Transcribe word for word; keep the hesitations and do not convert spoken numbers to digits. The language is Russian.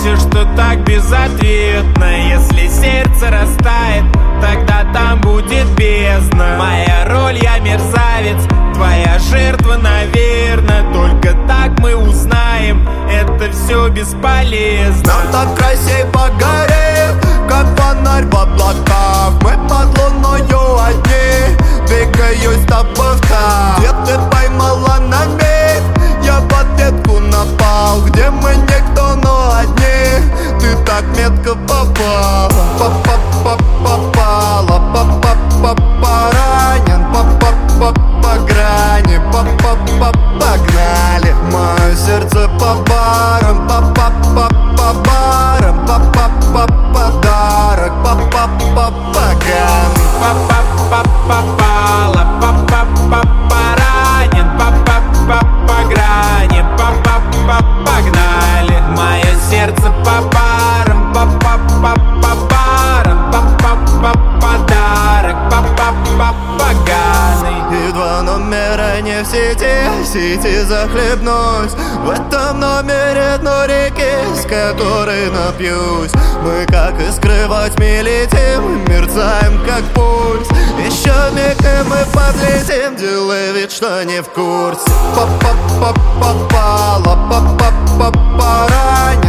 все, что так безответно. Если сердце растает, тогда там будет бездна. Моя роль, я мерзавец, твоя жертва, наверно. Только так мы узнаем, это все бесполезно. Нам так красей погорит, как фонарь в облаках. Мы под луною одни, двигаюсь с тобой в такт. Где ты поймала на миг, я в ответку напал. Где мы никто, но одни, ты так метко попала. Попала, попала, ранен, попала по грани, попала, погнали. Мое сердце по барам, попала по барам, попала подарок, попала поганый. Попала, попала, ранен, попала по грани, попала, погнали. Мое сердце по барам, попала по барам, попала подарок, попала поганый. И два номера не в сети, сети захлебнусь. В этом номере дно реки, с которой напьюсь. Мы как искры во тьме летим, мерцаем как пульс. Еще миг и мы подлетим, делай вид, что не в курсе. Попала, попала, ранен.